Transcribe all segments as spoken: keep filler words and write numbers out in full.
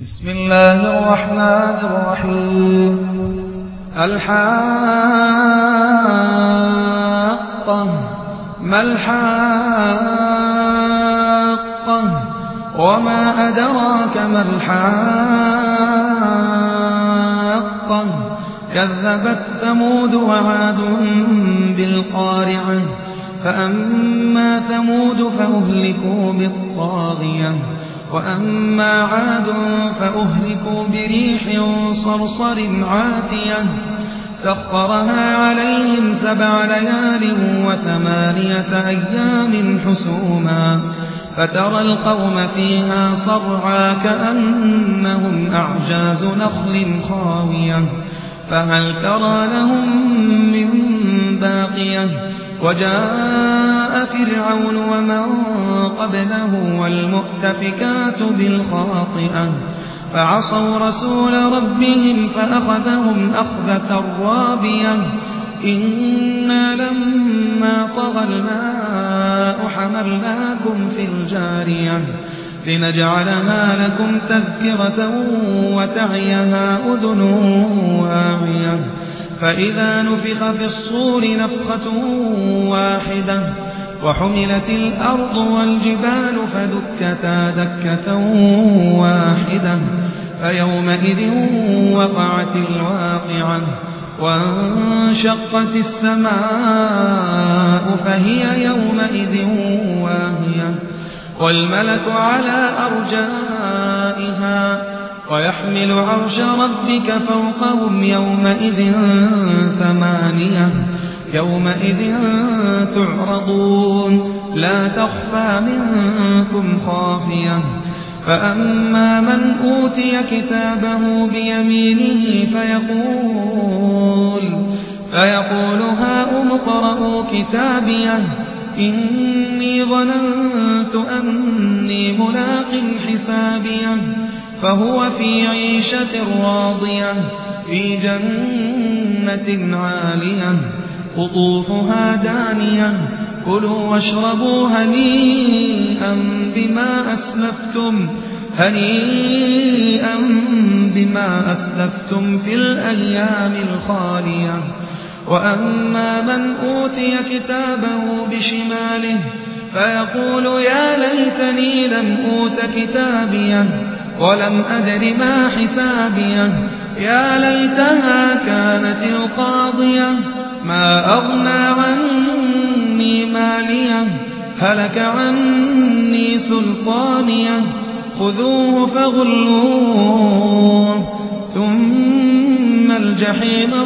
بسم الله الرحمن الرحيم. الحاقة ما الحاقة وما أدراك ما الحاقة كذبت ثمود وعاد بالقارعة فأما ثمود فأهلكوا بالطاغية وأما عاد فأهلكوا بريح صرصر عاتية سخرها عليهم سبع ليال وثمانية أيام حسوما فترى القوم فيها صرعا كأنهم أعجاز نخل خاوية فهل ترى لهم من باقية وجاء فرعون ومن قبله والمؤتفكات بالخاطئة فعصوا رسول ربهم فأخذهم أخذة رابية إنا لما طغى الماء حملناكم في الجارية لنجعلها لكم تذكرة وتعيها أذن واعية فإذا نفخ في الصور نفخة واحدة وحملت الأرض والجبال فدكتا دكة واحدة فيومئذ وقعت الواقعة وانشقت السماء فهي يومئذ واهية والملك على أرجائها ويحمل عرش ربك فوقهم يومئذ ثمانية يومئذ تعرضون لا تخفى منكم خافية فأما من أوتي كتابه بيمينه فيقول فيقول هاؤم اقرءوا كتابيه إني ظننت أني ملاق حسابيه فهو في عيشة راضية في جنة عالية قطوفها دانية كلوا واشربوا هنيئا بما أسلفتم هنيئا بما أسلفتم في الأيام الخالية وأما من أوتي كتابه بشماله فيقول يا ليتني لم أوت كتابيه ولم أدر ما حسابيه يا ليتها كانت القاضية ما أغنى عني ماليه هلك عني سلطانيه خذوه فغلوه ثم الجحيم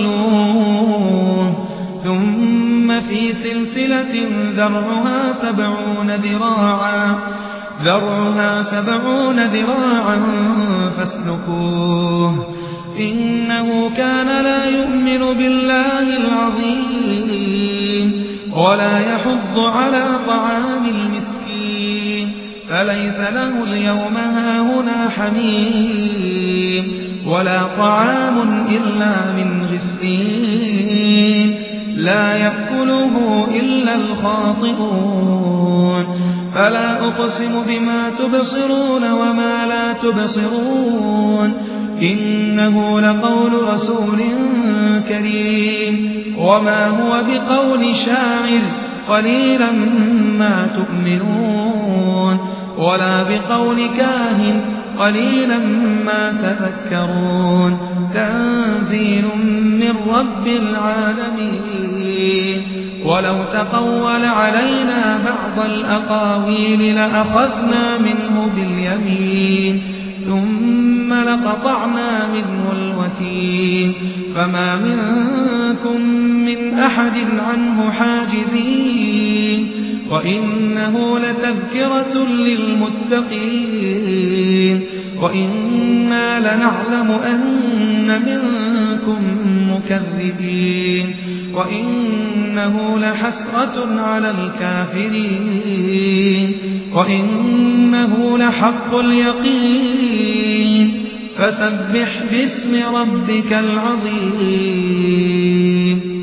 صلوه ثم في سلسلة ذرعها سبعون ذراعا ذرعها سبعون ذراعا فاسلكوه إنه كان لا يؤمن بالله العظيم ولا يحض على طعام المسكين فليس له اليوم هاهنا حميم ولا طعام إلا من غسلين لا يأكله إلا الخاطئون فلا أقسم بما تبصرون وما لا تبصرون إنه لقول رسول كريم وما هو بقول شاعر قليلا ما تؤمنون ولا بقول كاهن قليلا ما تذكرون تنزيل من رب العالمين ولو تقول علينا بعض الأقاويل لأخذنا منه باليمين ثم لقطعنا منه الوتين فما منكم من أحد عنه حاجزين وإنه لتذكرة للمتقين وإنا لنعلم أن منكم مكذبين وإنه لحسرة على الكافرين وإنه لحق اليقين فسبح باسم ربك العظيم.